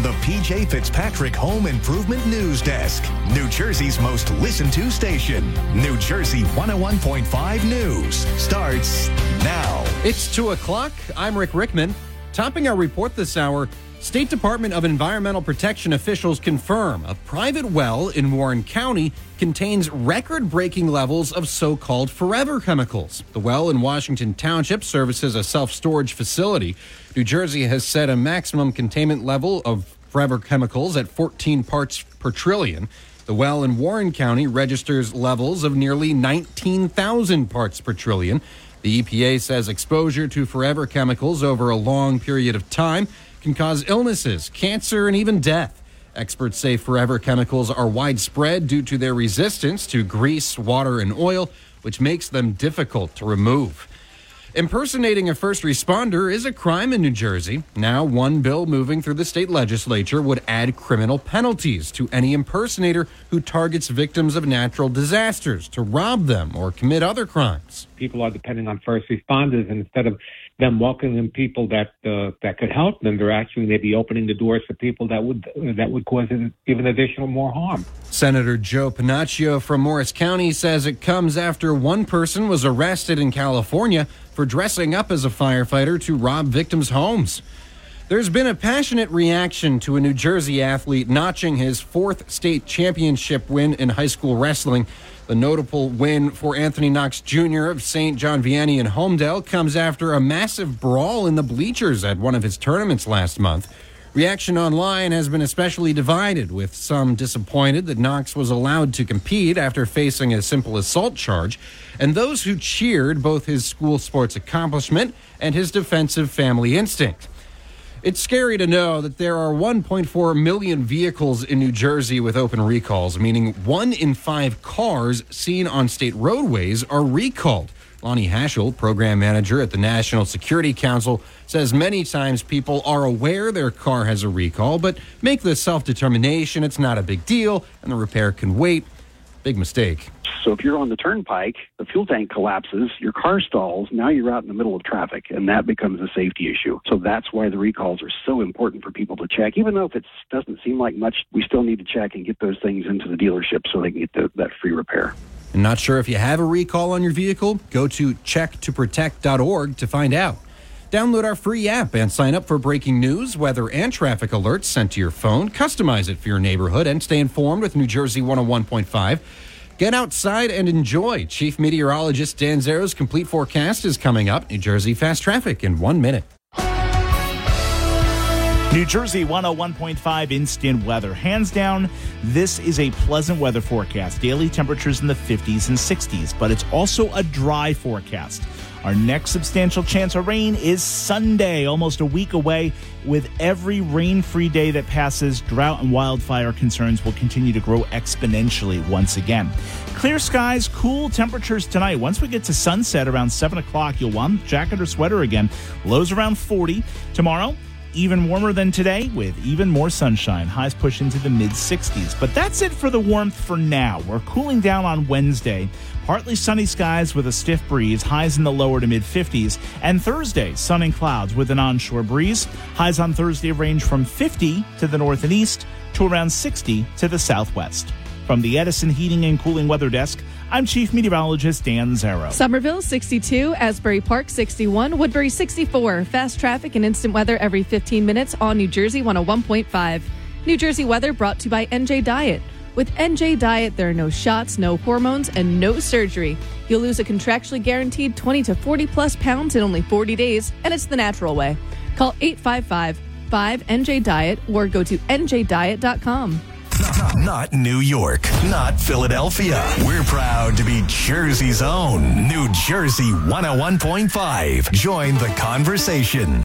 from the PJ Fitzpatrick Home Improvement News Desk. New Jersey's most listened to station. New Jersey 101.5 News starts now. It's 2 o'clock. I'm Rick Rickman. Topping our report this hour, State Department of Environmental Protection officials confirm a private well in Warren County contains record-breaking levels of so-called forever chemicals. The well in Washington Township services a self-storage facility. New Jersey has set a maximum containment level of forever chemicals at 14 parts per trillion. The well in Warren County registers levels of nearly 19,000 parts per trillion. The EPA says exposure to forever chemicals over a long period of time can cause illnesses, cancer, and even death. Experts say forever chemicals are widespread due to their resistance to grease, water, and oil, which makes them difficult to remove. Impersonating a first responder is a crime in New Jersey. Now, one bill moving through the state legislature would add criminal penalties to any impersonator who targets victims of natural disasters to rob them or commit other crimes. People are depending on first responders, and instead of them welcoming people that could help them, they're actually maybe opening the doors for people that would cause even additional more harm. Senator Joe Panaccio from Morris County says it comes after one person was arrested in California for dressing up as a firefighter to rob victims' homes. There's been a passionate reaction to a New Jersey athlete notching his fourth state championship win in high school wrestling. The notable win for Anthony Knox Jr. of St. John Vianney in Homedale comes after a massive brawl in the bleachers at one of his tournaments last month. Reaction online has been especially divided, with some disappointed that Knox was allowed to compete after facing a simple assault charge, and those who cheered both his school sports accomplishment and his defensive family instinct. It's scary to know that there are 1.4 million vehicles in New Jersey with open recalls, meaning 1 in 5 cars seen on state roadways are recalled. Lonnie Haschel, program manager at the National Security Council, says many times people are aware their car has a recall, but make the self-determination it's not a big deal and the repair can wait. Big mistake. So if you're on the turnpike, the fuel tank collapses, your car stalls, now you're out in the middle of traffic, and that becomes a safety issue. So that's why the recalls are so important for people to check. Even though if it doesn't seem like much, we still need to check and get those things into the dealership so they can get that free repair. And not sure if you have a recall on your vehicle? Go to checktoprotect.org to find out. Download our free app and sign up for breaking news, weather, and traffic alerts sent to your phone. Customize it for your neighborhood and stay informed with New Jersey 101.5. Get outside and enjoy. Chief Meteorologist Dan Zero's complete forecast is coming up. New Jersey Fast Traffic in 1 minute. New Jersey 101.5 instant weather. Hands down, this is a pleasant weather forecast. Daily temperatures in the 50s and 60s, but it's also a dry forecast. Our next substantial chance of rain is Sunday, almost a week away. With every rain-free day that passes, drought and wildfire concerns will continue to grow exponentially once again. Clear skies, cool temperatures tonight. Once we get to sunset around 7 o'clock, you'll want a jacket or sweater again. Lows around 40. Tomorrow, even warmer than today with even more sunshine. Highs push into the mid-60s. But that's it for the warmth for now. We're cooling down on Wednesday. Partly sunny skies with a stiff breeze. Highs in the lower to mid-50s. And Thursday, sun and clouds with an onshore breeze. Highs on Thursday range from 50 to the north and east to around 60 to the southwest. From the Edison Heating and Cooling Weather Desk, I'm Chief Meteorologist Dan Zero. Somerville 62, Asbury Park 61, Woodbury 64. Fast traffic and instant weather every 15 minutes on New Jersey 101.5. New Jersey weather brought to you by NJ Diet. With NJ Diet, there are no shots, no hormones, and no surgery. You'll lose a contractually guaranteed 20 to 40 plus pounds in only 40 days, and it's the natural way. Call 855-5NJ-DIET or go to njdiet.com. Not New York, not Philadelphia. We're proud to be Jersey's own New Jersey 101.5. Join the conversation.